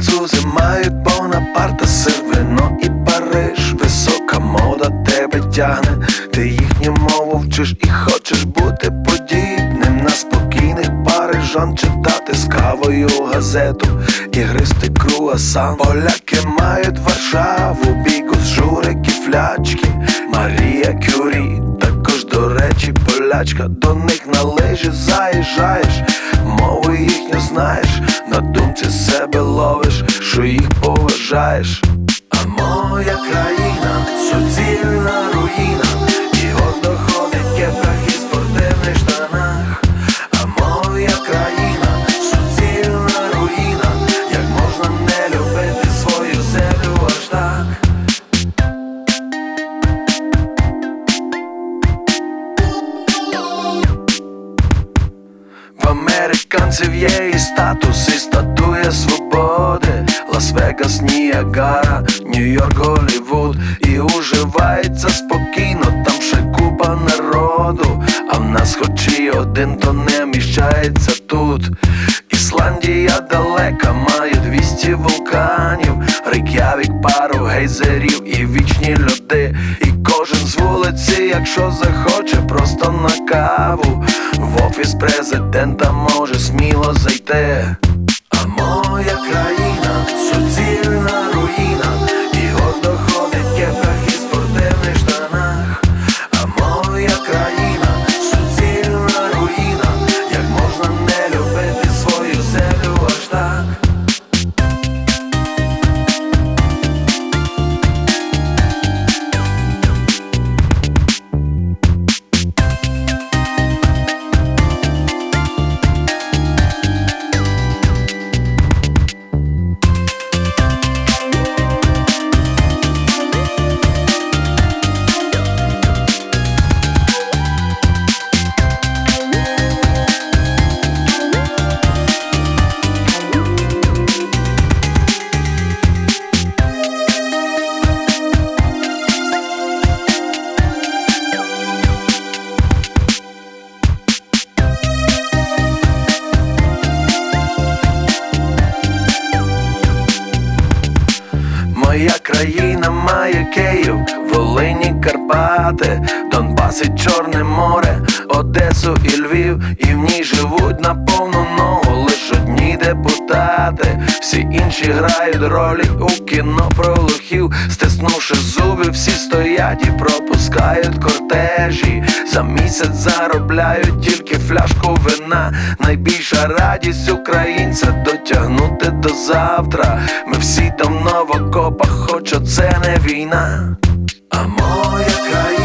французи мають Бонапарта, сир, вино і Париж. Висока мода тебе тягне, ти їхню мову вчиш і хочеш бути подібним на спокійних парижан, читати з кавою газету і гристи круасан. Поляки мають Варшаву, бігус, журики, флячки. Марія Кюрі також, до речі, полячка. До них на лижі заїжджаєш, мову їхню знаєш, на думці себе ловиш, що їх поважаєш. А моя країна – суцільна руїна, і гордо ходить в кепках і спортивних штанах. А моя країна – суцільна руїна, як можна не любити свою землю аж так? В американців є і статус, і статуя свободи. Лас-Вегас, Ніагара, Нью-Йорк, Голлівуд. І уживається спокійно, там ще купа народу. А в нас хоч і один, то не вміщається тут. Ісландія далека, має 200 вулканів. Рейк'явік, пару гейзерів і вічні льоди. І кожен з вулиці, якщо захоче, просто на каву в офіс президента може сміло зайти. А моя країна – суцільна руїна, і гордо ходить в кепках і спортивних штанах. А моя країна – суцільна руїна, як можна не любити свою землю аж так? Моя країна має Київ, Волині, Карпати, Донбас і Чорне море, Одесу і Львів. І в ній живуть на повну ногу лиш одні депутати. Всі інші грають ролі у кіно про лохів. Стиснувши зуби, всі стоять і пропускають кортежі. За місяць заробляють тільки фляжку вина. Найбільша радість українця – дотягнути до завтра. Ми всі давно в окопах, хоч оце не війна. А моя країна